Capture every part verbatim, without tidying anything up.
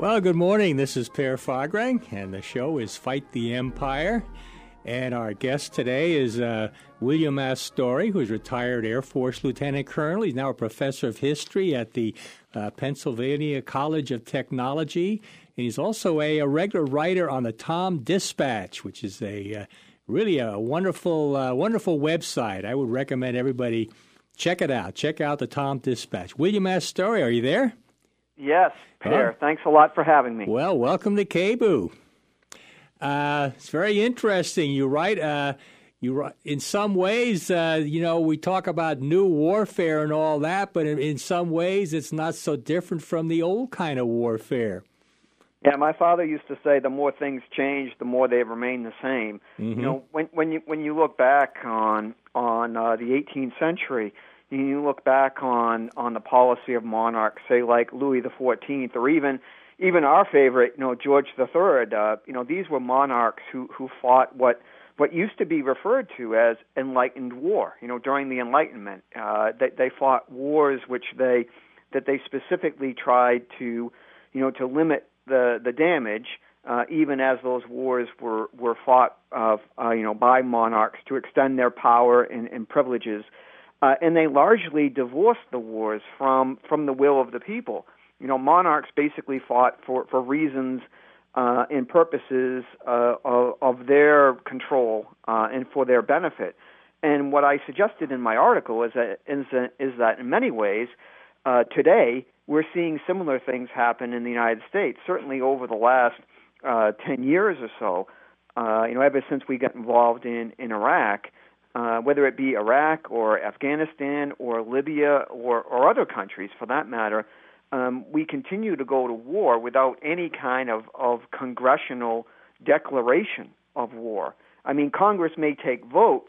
Well, good morning. This is Per Fagrang, and the show is Fight the Empire. And our guest today is uh, William S. Story, who's retired Air Force Lieutenant Colonel. He's now a professor of history at the uh, Pennsylvania College of Technology. And he's also a, a regular writer on the Tom Dispatch, which is a uh, really a wonderful, uh, wonderful website. I would recommend everybody check it out. Check out the Tom Dispatch. William S. Story, are you there? Yes, Per. Huh? Thanks a lot for having me. Well, welcome to K B U. Uh, it's very interesting. You write, uh, you write, in some ways, uh, you know, we talk about new warfare and all that, but in, in some ways it's not so different from the old kind of warfare. Yeah, my father used to say the more things change, the more they remain the same. Mm-hmm. You know, when when you when you look back on on uh, the eighteenth century, you look back on, on the policy of monarchs, say like Louis the fourteenth, or even even our favorite, you know, George the third. Uh, you know, these were monarchs who, who fought what what used to be referred to as enlightened war. You know, during the Enlightenment, uh, they they fought wars which they that they specifically tried to, you know, to limit the the damage, uh, even as those wars were were fought, uh, uh, you know, by monarchs to extend their power and, and privileges. Uh, and they largely divorced the wars from, from the will of the people. You know, monarchs basically fought for, for reasons uh, and purposes uh, of, of their control uh, and for their benefit. And what I suggested in my article is that, is that, is that in many ways, uh, today, we're seeing similar things happen in the United States, certainly over the last uh, ten years or so, uh, you know, ever since we got involved in, in Iraq. Uh, whether it be Iraq or Afghanistan or Libya or, or other countries for that matter, um, we continue to go to war without any kind of, of congressional declaration of war. I mean, Congress may take votes,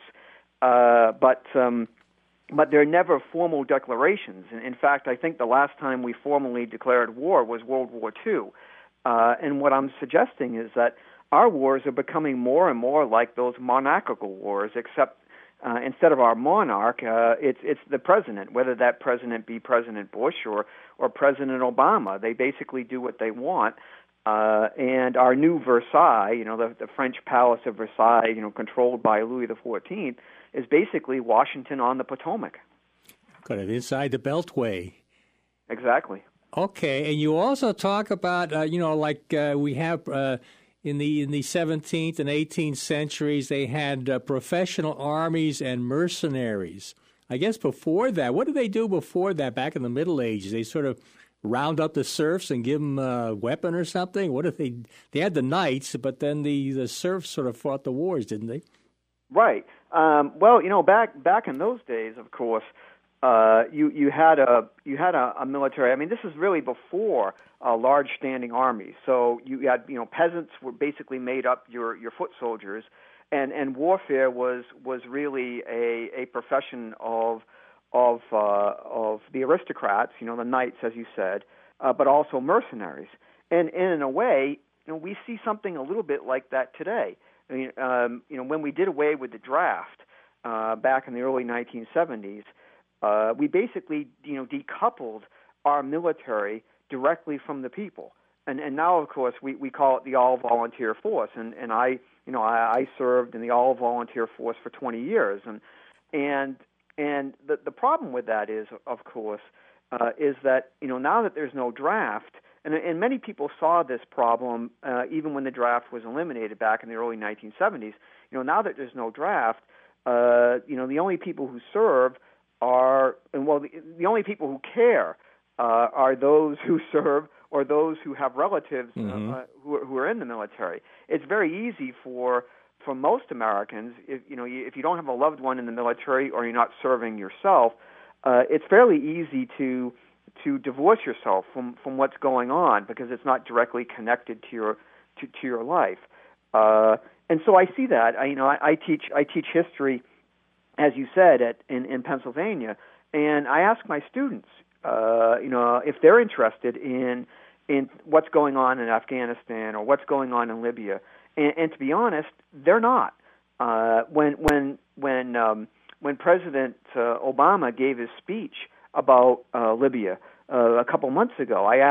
uh, but um, but they're never formal declarations. In, in fact, I think the last time we formally declared war was World War Two. Uh, and what I'm suggesting is that our wars are becoming more and more like those monarchical wars, except Uh, instead of our monarch, uh, it's it's the president, whether that president be President Bush or, or President Obama. They basically do what they want. Uh, and our new Versailles, you know, the, the French Palace of Versailles, you know, controlled by Louis the fourteenth, is basically Washington on the Potomac. Kind of inside the Beltway. Exactly. Okay, and you also talk about, uh, you know, like uh, we have... Uh, In the in the seventeenth and eighteenth centuries, they had uh, professional armies and mercenaries. I guess before that, what did they do before that? Back in the Middle Ages, they sort of round up the serfs and give them a weapon or something. What if they they had the knights, but then the, the serfs sort of fought the wars, didn't they? Right. Um, well, you know, back back in those days, of course, uh, you you had a you had a, a military. I mean, this is really before. Uh, large standing armies. So you had, you know, peasants were basically made up your, your foot soldiers, and, and warfare was was really a, a profession of of uh, of the aristocrats, you know, the knights, as you said, uh, but also mercenaries. And, and in a way, you know, we see something a little bit like that today. I mean, um, you know, when we did away with the draft uh, back in the early nineteen seventies, uh, we basically, you know, decoupled our military directly from the people. And and now, of course, we, we call it the all-volunteer force. And, and I, you know, I, I served in the all-volunteer force for twenty years. And and and the, the problem with that is, of course, uh, is that, you know, now that there's no draft, and, and many people saw this problem uh, even when the draft was eliminated back in the early nineteen seventies, you know, now that there's no draft, uh, you know, the only people who serve are, and well, the, the only people who care Uh, are those who serve or those who have relatives mm-hmm. uh, who, who are in the military. It's very easy for for most Americans, if you know, if you don't have a loved one in the military or you're not serving yourself, uh, it's fairly easy to to divorce yourself from, from what's going on because it's not directly connected to your to, to your life. Uh, and so I see that. I, you know, I, I teach I teach history, as you said, at in, in Pennsylvania, and I ask my students. Uh, you know, if they're interested in in what's going on in Afghanistan or what's going on in Libya, and, and to be honest, they're not. Uh, when when when um, when President uh, Obama gave his speech about uh, Libya uh, a couple months ago, I asked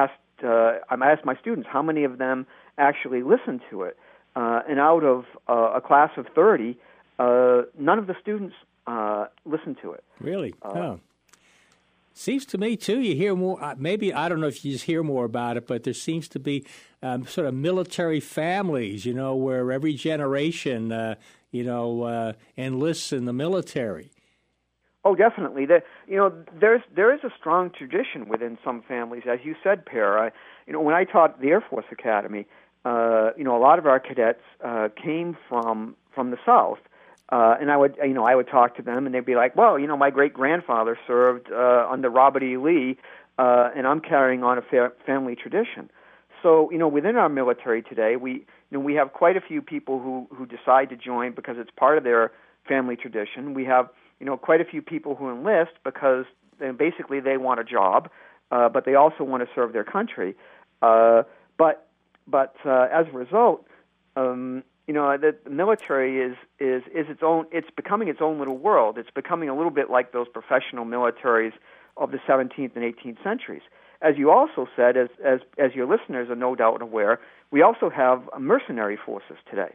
uh, I asked my students how many of them actually listened to it, uh, and out of uh, a class of thirty, uh, none of the students uh, listened to it. Really? Uh, oh. Seems to me, too, you hear more, uh, maybe, I don't know if you just hear more about it, but there seems to be um, sort of military families, you know, where every generation, uh, you know, uh, enlists in the military. Oh, definitely. The, you know, there's there is a strong tradition within some families, as you said, Per. I, you know, when I taught the Air Force Academy, uh, you know, a lot of our cadets uh, came from from the South. Uh, and I would, you know, I would talk to them, and they'd be like, "Well, you know, my great grandfather served uh, under Robert E. Lee, uh, and I'm carrying on a fa- family tradition." So, you know, within our military today, we, you know, we have quite a few people who who decide to join because it's part of their family tradition. We have, you know, quite a few people who enlist because they, basically they want a job, uh, but they also want to serve their country. Uh, but but uh, as a result. Um, You know, the military is, is, is its own, it's becoming its own little world. It's becoming a little bit like those professional militaries of the seventeenth and eighteenth centuries. As you also said, as, as, as your listeners are no doubt aware, we also have mercenary forces today.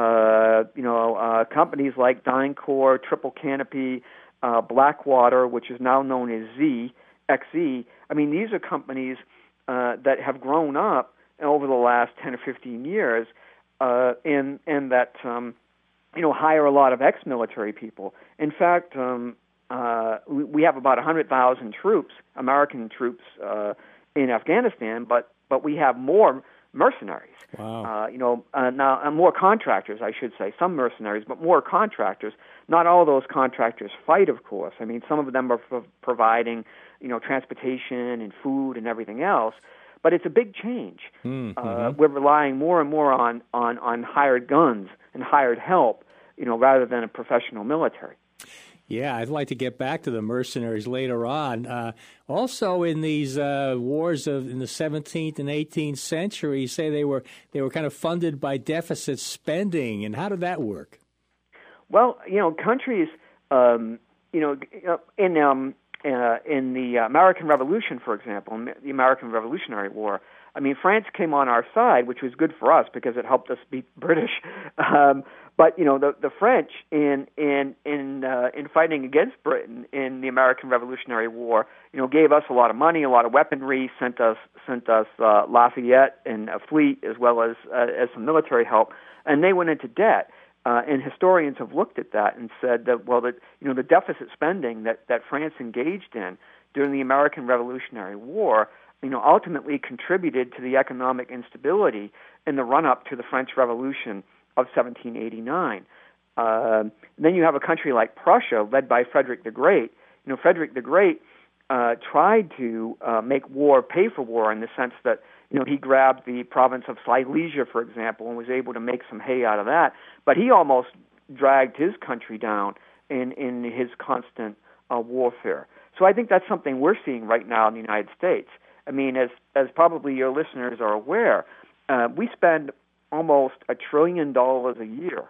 Uh, you know, uh, companies like DynCorp, Triple Canopy, uh, Blackwater, which is now known as Z, X Z. I mean, these are companies uh, that have grown up over the last ten or fifteen years. Uh, and and that um, you know hire a lot of ex-military people. In fact, um, uh, we, we have about one hundred thousand troops, American troops, uh, in Afghanistan, but but we have more mercenaries. Wow. Uh, you know, uh, now uh, more contractors, I should say. Some mercenaries, but more contractors. Not all those contractors fight, of course. I mean, some of them are pro- providing you know transportation and food and everything else. But it's a big change. Mm-hmm. Uh, we're relying more and more on, on, on hired guns and hired help, you know, rather than a professional military. Yeah, I'd like to get back to the mercenaries later on. Uh, also, in these uh, wars of in the seventeenth and eighteenth century, you say they were they were kind of funded by deficit spending, and how did that work? Well, you know, countries, um, you know, in um, Uh, in the American Revolution, for example, in the American Revolutionary War, I mean, France came on our side, which was good for us because it helped us beat British. Um, but you know, the the French in in in uh, in fighting against Britain in the American Revolutionary War, you know, gave us a lot of money, a lot of weaponry, sent us sent us uh, Lafayette and a fleet as well as uh, as some military help, and they went into debt. Uh, and historians have looked at that and said that, well, that you know the deficit spending that, that France engaged in during the American Revolutionary War, you know, ultimately contributed to the economic instability in the run-up to the French Revolution of seventeen eighty-nine. Uh, then you have a country like Prussia, led by Frederick the Great. You know, Frederick the Great uh, tried to uh, make war pay for war in the sense that You know, he grabbed the province of Silesia, for example, and was able to make some hay out of that. But he almost dragged his country down in, in his constant uh, warfare. So I think that's something we're seeing right now in the United States. I mean, as as probably your listeners are aware, uh, we spend almost a trillion dollars a year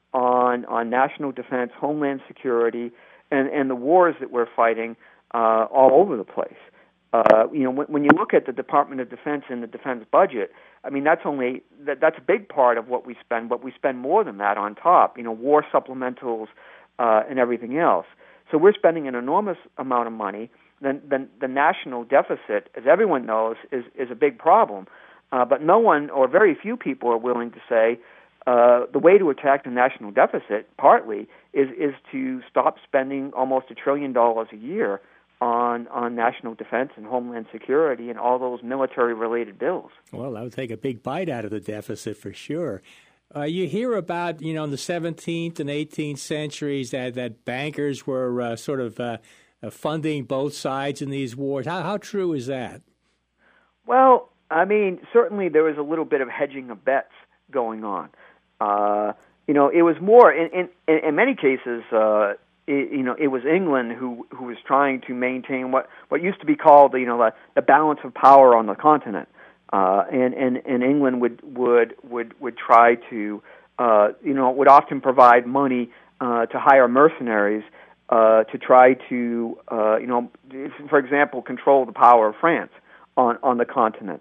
on on national defense, homeland security, and, and the wars that we're fighting uh, all over the place. Uh, you know, when, when you look at the Department of Defense and the defense budget, I mean, that's only that, that's a big part of what we spend, but we spend more than that on top. You know, war supplementals uh, and everything else. So we're spending an enormous amount of money. Then, the, the national deficit, as everyone knows, is is a big problem. Uh, but no one, or very few people, are willing to say uh, the way to attack the national deficit, partly, is is to stop spending almost a trillion dollars a year on on national defense and homeland security and all those military-related bills. Well, that would take a big bite out of the deficit for sure. Uh, you hear about, you know, in the seventeenth and eighteenth centuries that, that bankers were uh, sort of uh, uh, funding both sides in these wars. How, how true is that? Well, I mean, certainly there was a little bit of hedging of bets going on. Uh, you know, it was more, in, in, in many cases, uh, It, you know, it was England who who was trying to maintain what, what used to be called, you know, the, the balance of power on the continent, uh, and, and and England would would would would try to, uh, you know, would often provide money uh, to hire mercenaries uh, to try to, uh, you know, for example, control the power of France on on the continent.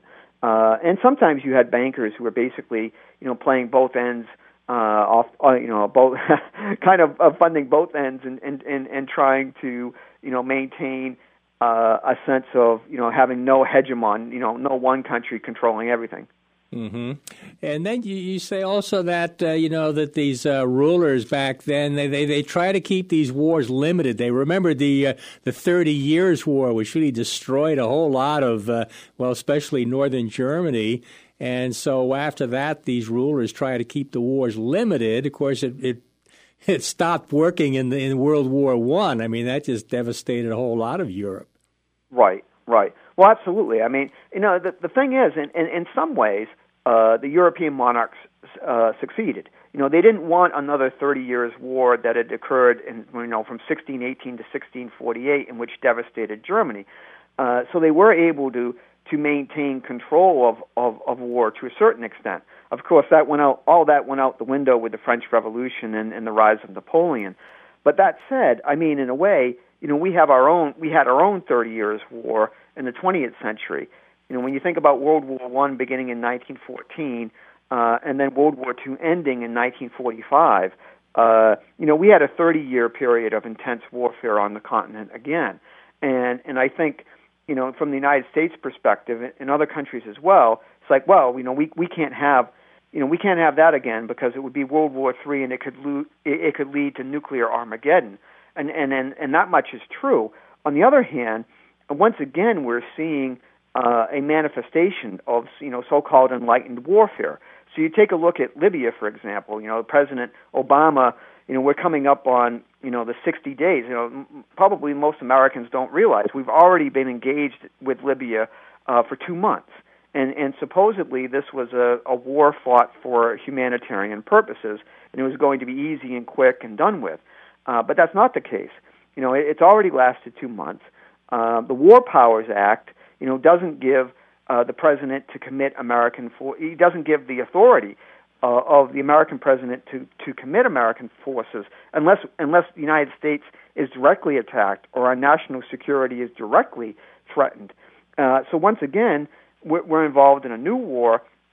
Uh, and sometimes you had bankers who were basically, you know, playing both ends uh, off, uh, you know, both kind of uh, funding both ends and, and, and, and trying to, you know, maintain uh, a sense of, you know, having no hegemon, you know, no one country controlling everything. Mm-hmm. And then you, you say also that, uh, you know, that these uh, rulers back then, they, they, they try to keep these wars limited. They remember the uh, the Thirty Years' War, which really destroyed a whole lot of, uh, well, especially northern Germany. And so after that, these rulers try to keep the wars limited. Of course, it it, it stopped working in, the, in World War One. I. I mean, that just devastated a whole lot of Europe. Right, right. Well, absolutely. I mean, you know, the, the thing is, in, in, in some ways, Uh, the European monarchs uh, succeeded. You know, they didn't want another thirty years war that had occurred in, you know, from sixteen eighteen to sixteen forty-eight, in which devastated Germany. Uh, so they were able to to maintain control of, of, of war to a certain extent. Of course, that went out. All that went out the window with the French Revolution and, and the rise of Napoleon. But that said, I mean, in a way, you know, we have our own. We had our own thirty years war in the twentieth century. You know, when you think about World War One beginning in nineteen fourteen, uh, and then World War Two ending in nineteen forty-five, uh, you know, we had a thirty-year period of intense warfare on the continent again. And and I think, you know, from the United States perspective, and other countries as well, it's like, well, you know, we we can't have, you know, we can't have that again because it would be World War Three, and it could lo- it, it could lead to nuclear Armageddon. And and and and that much is true. On the other hand, once again, we're seeing Uh, a manifestation of, you know, so-called enlightened warfare. So you take a look at Libya, for example. You know, President Obama. You know, we're coming up on, you know, the sixty days. You know, m- probably most Americans don't realize we've already been engaged with Libya uh, for two months, and and supposedly this was a, a war fought for humanitarian purposes, and it was going to be easy and quick and done with. Uh, but that's not the case. You know, it, it's already lasted two months. Uh, the War Powers Act, you know, doesn't give uh, the president to commit American for- he doesn't give the authority uh, of the American president to, to commit American forces unless unless the United States is directly attacked or our national security is directly threatened. Uh, so once again, we're, we're involved in a new war,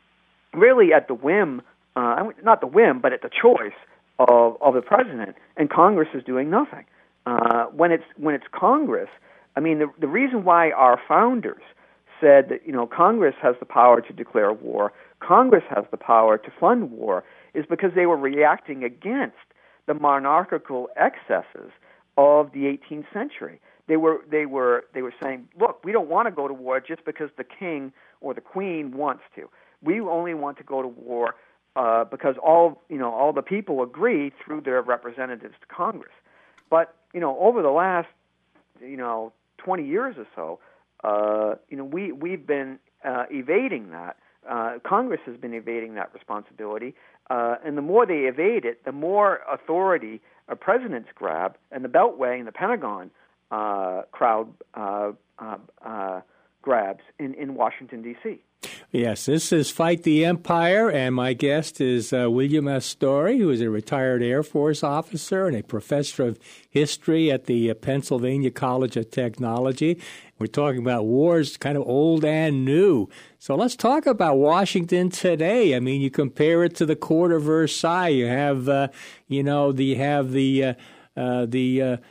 really at the whim, uh, not the whim, but at the choice of, of the president, and Congress is doing nothing. Uh, when it's when it's Congress. I mean, the, the reason why our founders said that, you know, Congress has the power to declare war, Congress has the power to fund war, is because they were reacting against the monarchical excesses of the eighteenth century. They were they were they were saying, look, we don't want to go to war just because the king or the queen wants to. We only want to go to war uh, because all you know all the people agree through their representatives to Congress. But you know, over the last you know twenty years or so, uh, you know, we, we've been uh, evading that. Uh, Congress has been evading that responsibility, uh, and the more they evade it, the more authority a president's grab, and the Beltway and the Pentagon uh, crowd uh, uh, uh, grabs in, in Washington, D C Yes, this is Fight the Empire, and my guest is uh, William S. Story, who is a retired Air Force officer and a professor of history at the uh, Pennsylvania College of Technology. We're talking about wars, kind of old and new. So let's talk about Washington today. I mean, you compare it to the Court of Versailles. You have, uh, you know, the, you have the uh, uh, the uh,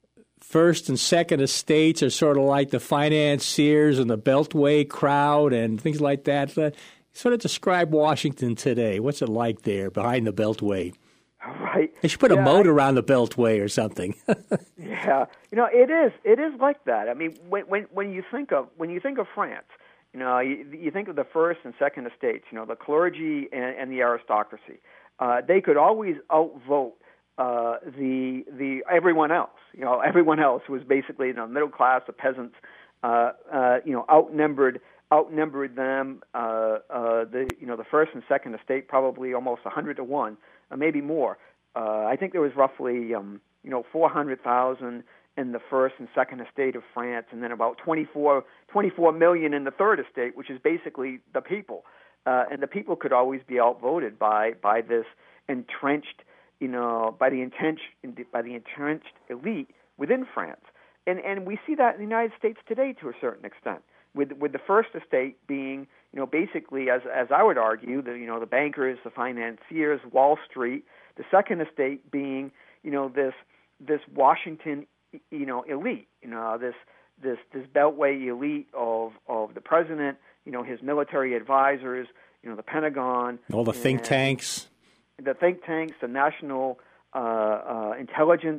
First and Second Estates are sort of like the financiers and the Beltway crowd and things like that. Uh, sort of describe Washington today. What's it like there behind the Beltway? Right. They should put yeah, a moat I, around the Beltway or something. Yeah, you know, it is. It is like that. I mean, when when when you think of when you think of France, you know, you, you think of the First and Second Estates. You know, the clergy and, and the aristocracy. Uh, they could always outvote uh, the the everyone else. You know, everyone else was basically, you know, middle class, the peasants. Uh, uh, you know, outnumbered outnumbered them. Uh, uh, the you know the First and Second Estate probably almost a hundred to one. Uh, maybe more. Uh, I think there was roughly, um, you know, four hundred thousand in the First and Second Estate of France, and then about twenty-four, twenty-four million in the Third Estate, which is basically the people. Uh, and the people could always be outvoted by by this entrenched, you know, by the entrenched by the entrenched elite within France. And and we see that in the United States today to a certain extent, with with the First Estate being, you know, basically, as as I would argue, the you know the bankers, the financiers, Wall Street, the second estate being, you know, this this Washington, you know, elite, you know, this this this Beltway elite of of the president, you know, his military advisors, you know, the Pentagon, all the think tanks, the think tanks, the national uh, uh, intelligence,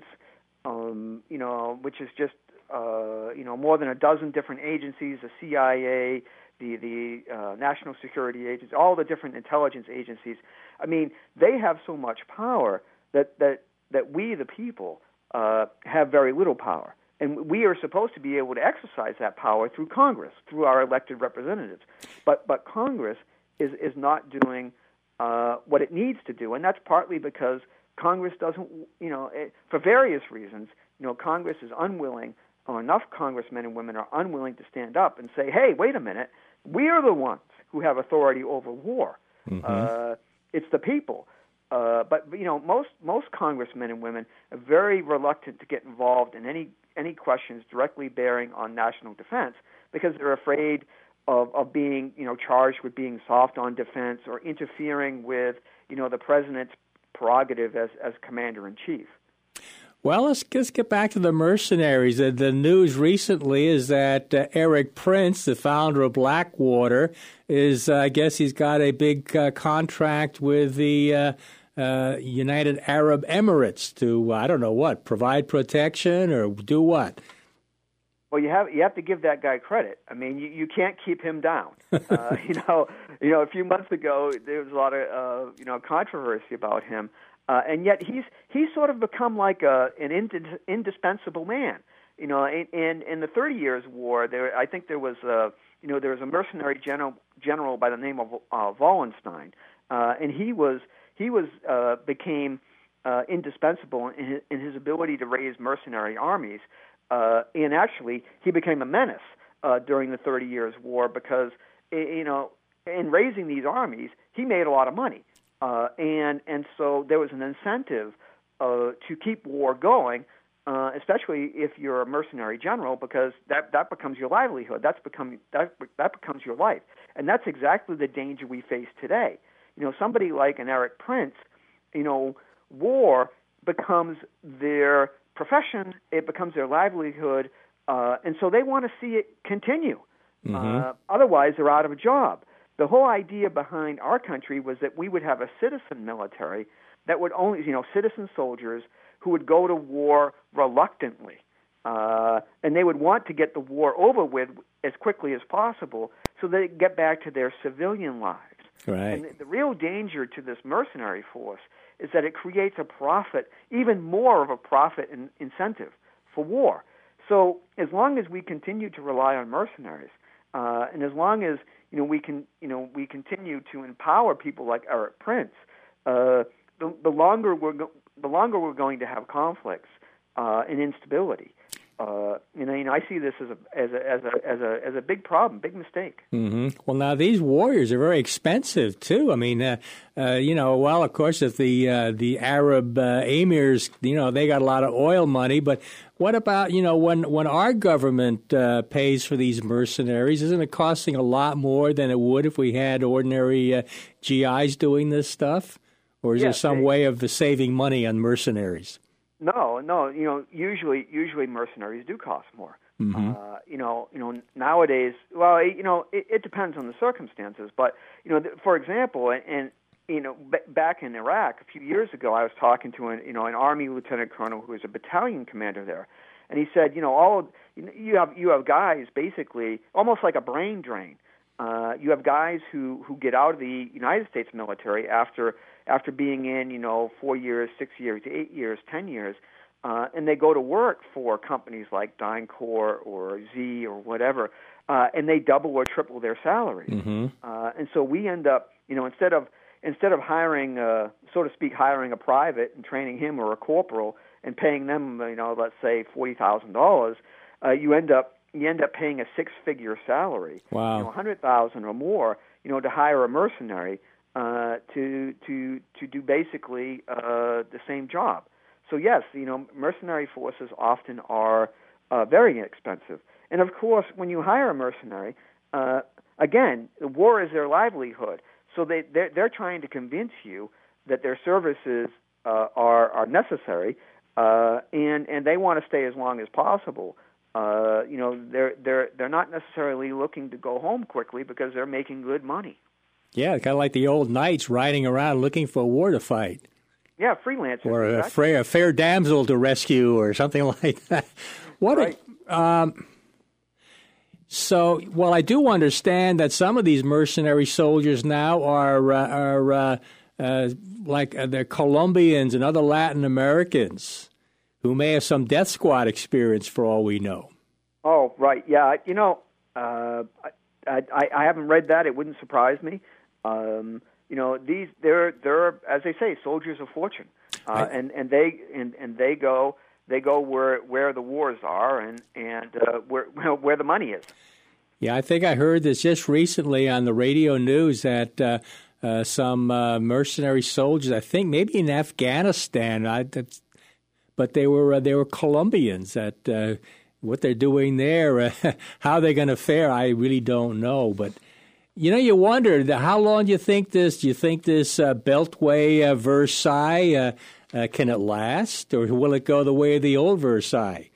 um, you know, which is just uh, you know more than a dozen different agencies, the C I A, the the uh, National Security Agency, all the different intelligence agencies. I mean, they have so much power that that that we, the people, uh, have very little power. And we are supposed to be able to exercise that power through Congress, through our elected representatives. But but Congress is, is not doing uh, what it needs to do, and that's partly because Congress doesn't, you know, it, for various reasons, you know, Congress is unwilling, or enough congressmen and women are unwilling to stand up and say, hey, wait a minute, we are the ones who have authority over war. Mm-hmm. Uh, it's the people. Uh, but, you know, most most congressmen and women are very reluctant to get involved in any any questions directly bearing on national defense because they're afraid of, of being, you know, charged with being soft on defense or interfering with, you know, the president's prerogative as, as commander-in-chief. Well, let's just get back to the mercenaries. The, the news recently is that uh, Erik Prince, the founder of Blackwater, is, uh, I guess he's got a big uh, contract with the uh, uh, United Arab Emirates to, I don't know what, provide protection or do what? Well, you have you have to give that guy credit. I mean, you, you can't keep him down. uh, you know, you know, a few months ago there was a lot of uh, you know controversy about him. Uh, and yet he's he's sort of become like a, an ind- indispensable man. You know, in, in in the Thirty Years' War, there I think there was a you know there was a mercenary general general by the name of uh, Wallenstein, uh, and he was he was uh, became uh, indispensable in his, in his ability to raise mercenary armies. Uh, and actually, he became a menace uh, during the Thirty Years' War because you know in raising these armies, he made a lot of money. Uh, and and so there was an incentive uh, to keep war going, uh, especially if you're a mercenary general, because that, that becomes your livelihood. That's become that that becomes your life, and that's exactly the danger we face today. You know, somebody like an Erik Prince, you know, war becomes their profession. It becomes their livelihood, uh, and so they want to see it continue. Mm-hmm. Uh, otherwise, they're out of a job. The whole idea behind our country was that we would have a citizen military that would only, you know, citizen soldiers who would go to war reluctantly. Uh, and they would want to get the war over with as quickly as possible so they could get back to their civilian lives. Right. And the, the real danger to this mercenary force is that it creates a profit, even more of a profit in, incentive for war. So as long as we continue to rely on mercenaries, uh, and as long as you know we can, you know, we continue to empower people like Erik Prince, uh, the, the longer we're go- the longer we're going to have conflicts uh, and instability. Uh, you know, you know, I see this as a as a as a as a as a big problem, big mistake. Mm-hmm. Well, now these warriors are very expensive too. I mean, uh, uh, you know, well, of course, if the uh, the Arab uh, emirs, you know, they got a lot of oil money, but what about, you know, when when our government uh, pays for these mercenaries? Isn't it costing a lot more than it would if we had ordinary uh, G Is doing this stuff? Or is yes, there some they, way of saving money on mercenaries? No, no. You know, usually, usually mercenaries do cost more. Mm-hmm. Uh, you know, you know, nowadays, well, you know, it, it depends on the circumstances. But you know, for example, and, and you know, b- back in Iraq a few years ago, I was talking to an, you know, an Army lieutenant colonel who was a battalion commander there, and he said, you know, all you have, you have guys basically almost like a brain drain. Uh, you have guys who, who get out of the United States military after after being in, you know, four years, six years, eight years, ten years, uh, and they go to work for companies like DynCorp or Z or whatever, uh, and they double or triple their salaries. Mm-hmm. Uh, and so we end up, you know, instead of instead of hiring, uh, so to speak, hiring a private and training him or a corporal and paying them, you know, let's say forty thousand dollars, uh, you end up you end up paying a six-figure salary, wow, you know, one hundred thousand dollars or more, you know, to hire a mercenary uh, to to to do basically uh, the same job. So yes, you know, mercenary forces often are uh, very expensive, and of course, when you hire a mercenary, uh, again, the war is their livelihood. So they they're, they're trying to convince you that their services uh, are are necessary, uh, and and they want to stay as long as possible. Uh, you know, they're they're they're not necessarily looking to go home quickly because they're making good money. Yeah, kind of like the old knights riding around looking for a war to fight. Yeah, freelancers. Or a, exactly. fair, a fair damsel to rescue or something like that. What? Right. A, um, so, well, I do understand that some of these mercenary soldiers now are uh, are uh, uh, like uh, they're Colombians and other Latin Americans who may have some death squad experience for all we know. Oh, right. Yeah, you know, uh, I, I I haven't read that. It wouldn't surprise me. Um, you know, these they're they're as they say, soldiers of fortune, uh, I, and and they and, and they go. They go where where the wars are and and uh, where where the money is. Yeah, I think I heard this just recently on the radio news that uh, uh, some uh, mercenary soldiers, I think maybe in Afghanistan, I, that's, but they were uh, they were Colombians. That uh, what they're doing there, uh, how they're going to fare, I really don't know. But you know, you wonder how long do you think this? Do you think this uh, Beltway uh, Versailles? Uh, Uh, can it last, or will it go the way of the old Versailles?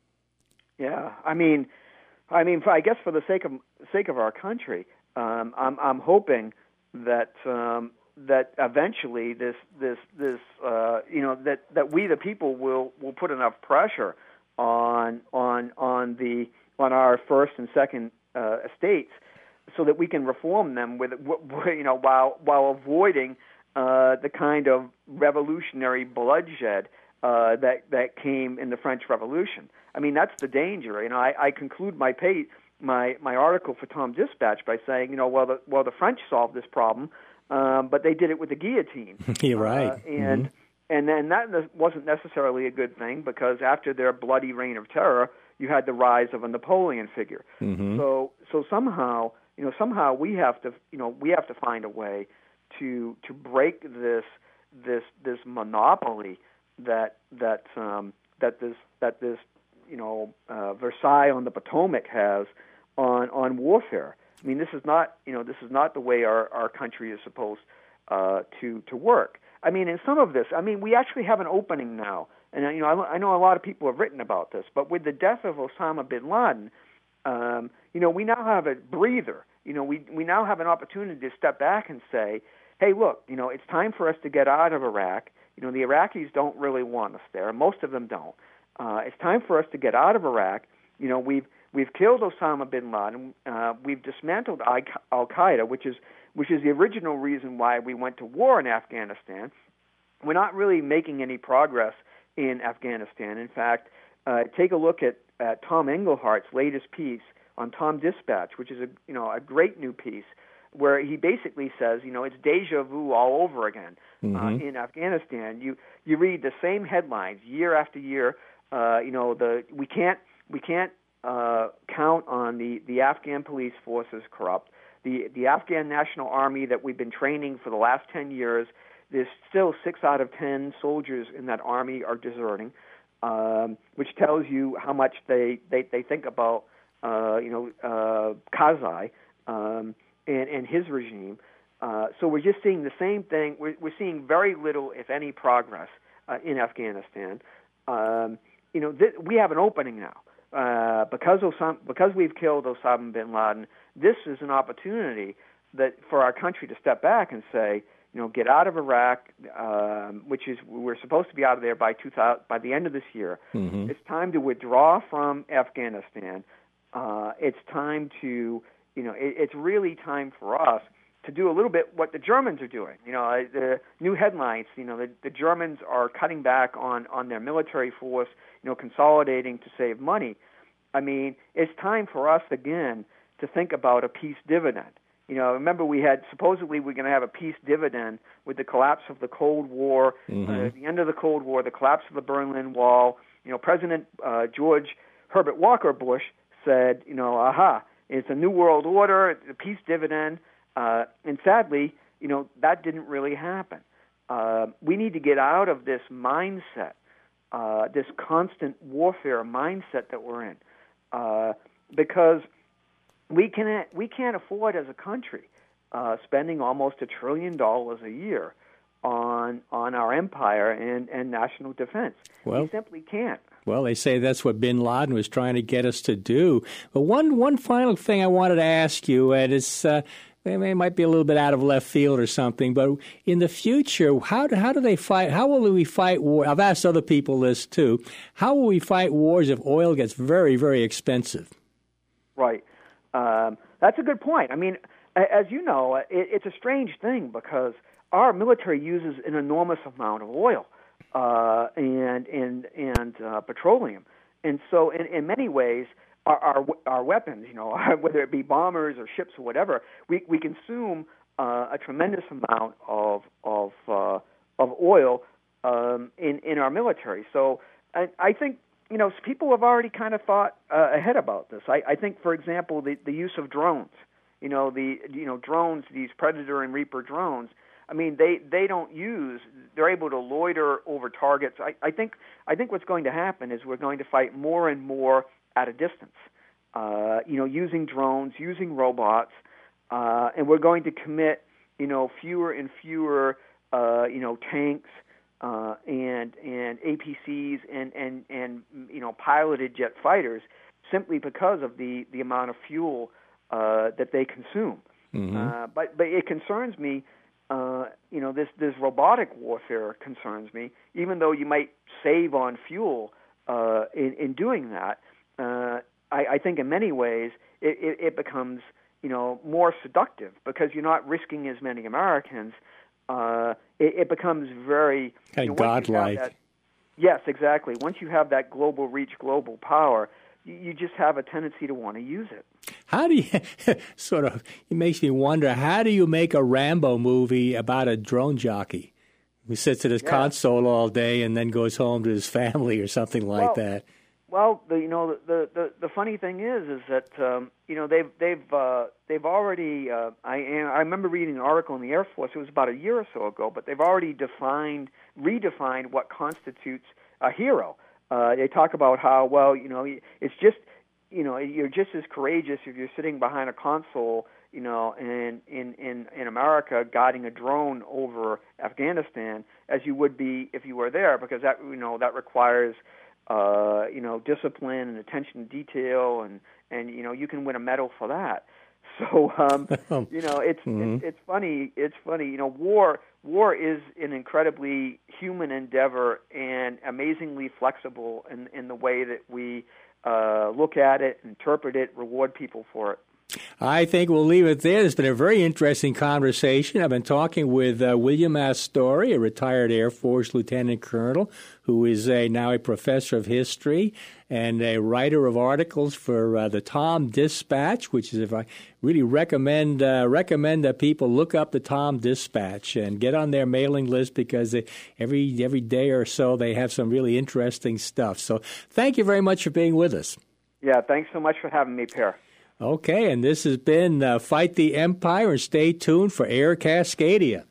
Yeah, I mean, I mean, I guess for the sake of sake of our country, um, I'm I'm hoping that um, that eventually this this this uh, you know that, that we the people will, will put enough pressure on on on the on our first and second uh, estates so that we can reform them with you know while while avoiding Uh, the kind of revolutionary bloodshed uh, that that came in the French Revolution. I mean, that's the danger. You know, I, I conclude my pay, my my article for Tom Dispatch by saying, you know, well, the well the French solved this problem, um, but they did it with the guillotine. You're right, uh, and mm-hmm. and then that wasn't necessarily a good thing because after their bloody reign of terror, you had the rise of a Napoleon figure. Mm-hmm. So so somehow, you know, somehow we have to, you know, we have to find a way to to break this this this monopoly that that um, that this that this you know uh, Versailles on the Potomac has on on warfare. I mean, this is not you know this is not the way our, our country is supposed uh, to to work. I mean, in some of this, I mean, we actually have an opening now, and you know I, I know a lot of people have written about this, but with the death of Osama bin Laden, um, you know, we now have a breather. You know, we we now have an opportunity to step back and say, hey, look, you know, it's time for us to get out of Iraq. You know, the Iraqis don't really want us there. Most of them don't. Uh, it's time for us to get out of Iraq. You know, we've we've killed Osama bin Laden. Uh, we've dismantled Al Qaeda, which is which is the original reason why we went to war in Afghanistan. We're not really making any progress in Afghanistan. In fact, uh, take a look at, at Tom Englehart's latest piece on Tom Dispatch, which is a you know a great new piece, where he basically says, you know, it's deja vu all over again mm-hmm. uh, in Afghanistan. You you read the same headlines year after year. Uh, you know, the we can't we can't uh, count on the, the Afghan police forces corrupt. The the Afghan National Army that we've been training for the last ten years, there's still six out of ten soldiers in that army are deserting, um, which tells you how much they they, they think about uh, you know uh, Karzai. Um, And, and his regime. Uh, so we're just seeing the same thing. We're, we're seeing very little, if any, progress uh, in Afghanistan. Um, you know, th- we have an opening now. Uh, because, Osama, because we've killed Osama bin Laden, this is an opportunity that for our country to step back and say, you know, get out of Iraq, um, which is we're supposed to be out of there by two thousand, by the end of this year. Mm-hmm. It's time to withdraw from Afghanistan. Uh, it's time to You know, it, it's really time for us to do a little bit what the Germans are doing. You know, the new headlines, you know, the, the Germans are cutting back on, on their military force, you know, consolidating to save money. I mean, it's time for us again to think about a peace dividend. You know, remember we had, supposedly we're going to have a peace dividend with the collapse of the Cold War, mm-hmm. uh, the end of the Cold War, the collapse of the Berlin Wall. You know, President uh, George Herbert Walker Bush said, you know, aha, it's a new world order, a peace dividend, uh, and sadly, you know, that didn't really happen. Uh, we need to get out of this mindset, uh, this constant warfare mindset that we're in, uh, because we can we can't afford as a country uh, spending almost a trillion dollars a year on on our empire and, and national defense. Well, we simply can't. Well, they say that's what bin Laden was trying to get us to do. But one one final thing I wanted to ask you, and it's uh, it might be a little bit out of left field or something, but in the future, how do, how do they fight? How will we fight war? I've asked other people this too. How will we fight wars if oil gets very, very expensive? Right. Um, that's a good point. I mean, as you know, it, it's a strange thing because our military uses an enormous amount of oil uh, and and and uh, petroleum, and so in, in many ways, our, our our weapons, you know, whether it be bombers or ships or whatever, we we consume uh, a tremendous amount of of uh, of oil um, in in our military. So I, I think. You know, people have already kind of thought uh, ahead about this. I, I think, for example, the, the use of drones. You know, the you know drones, these Predator and Reaper drones. I mean, they, they don't use. They're able to loiter over targets. I, I think I think what's going to happen is we're going to fight more and more at a distance. Uh, you know, using drones, using robots, uh, and we're going to commit. You know, fewer and fewer. Uh, you know, tanks. Uh, and and A P Cs and, and, and you know piloted jet fighters simply because of the, the amount of fuel uh, that they consume. Mm-hmm. Uh, but but it concerns me. Uh, you know this this robotic warfare concerns me. Even though you might save on fuel uh, in in doing that, uh, I, I think in many ways it, it, it becomes you know more seductive because you're not risking as many Americans. Uh, it, it becomes very kind you of know, godlike. That, yes, exactly. Once you have that global reach, global power, you, you just have a tendency to want to use it. How do you sort of? It makes me wonder. How do you make a Rambo movie about a drone jockey who sits at his yeah. console all day and then goes home to his family or something like well, that? Well, the, you know, the, the the funny thing is, is that um, you know they've they've uh, they've already. Uh, I I remember reading an article in the Air Force. It was about a year or so ago, but they've already defined, redefined what constitutes a hero. Uh, they talk about how well you know it's just you know you're just as courageous if you're sitting behind a console, you know, in in in in America guiding a drone over Afghanistan as you would be if you were there, because that you know that requires. Uh, you know, discipline and attention to detail, and, and you know, you can win a medal for that. So, um, you know, it's, mm-hmm. it's it's funny. It's funny. You know, war war is an incredibly human endeavor and amazingly flexible in in the way that we uh, look at it, interpret it, reward people for it. I think we'll leave it there. It's been a very interesting conversation. I've been talking with uh, William Astori, a retired Air Force lieutenant colonel, who is a, now a professor of history and a writer of articles for uh, the Tom Dispatch, which is, if I really recommend uh, recommend that people look up the Tom Dispatch and get on their mailing list, because they, every every day or so they have some really interesting stuff. So thank you very much for being with us. Yeah, thanks so much for having me, Per. Okay, and this has been uh, Fight the Empire, and stay tuned for Air Cascadia.